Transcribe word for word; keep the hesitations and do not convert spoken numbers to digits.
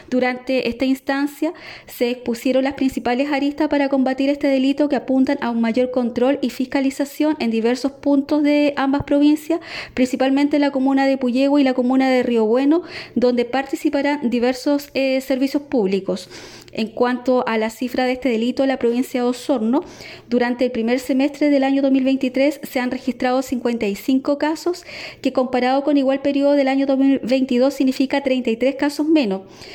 Durante esta instancia se expusieron las principales aristas para combatir este delito que apuntan a un mayor control y fiscalización en diversos puntos de ambas provincias, principalmente en la comuna de Puyehue y la comuna de Río Bueno, donde participarán diversos eh, servicios públicos. En cuanto a la cifra de este delito en la provincia de Osorno, durante el primer semestre del año dos mil veintitrés se han registrado cincuenta y cinco casos, que comparado con igual periodo del año dos mil veintidós significa treinta y tres casos menos.